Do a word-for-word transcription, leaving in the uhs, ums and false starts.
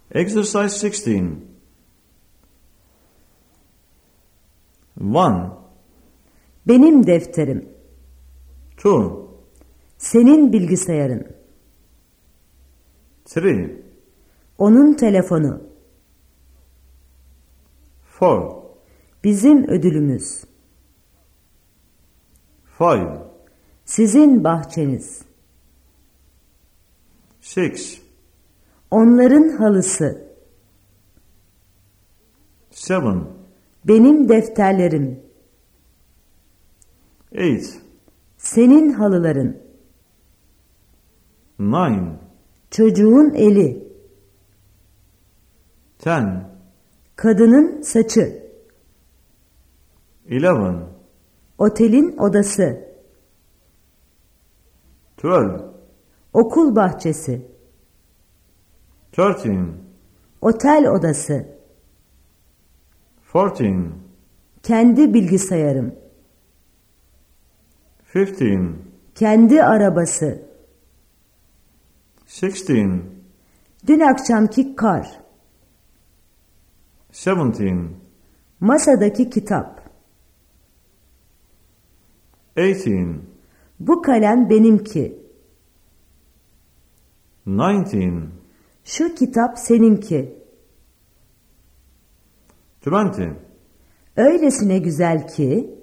Exercise sixteen. One. Benim defterim. Two. Senin bilgisayarın. Three. Onun telefonu. Four. Bizim ödülümüz. Five. Sizin bahçeniz. Six. Onların halısı. Seven. Benim defterlerim. Eight. Senin halıların. Nine. Çocuğun eli. Ten. Kadının saçı. Eleven. Otelin odası. Twelve. Okul bahçesi. Thirteen. Otel odası. Fourteen. Kendi bilgisayarım. Fifteen. Kendi arabası. Sixteen. Dün akşamki kar. Seventeen. Masadaki kitap. Eighteen. Bu kalem benimki. Nineteen. Şu kitap seninki. Twenty. Öylesine güzel ki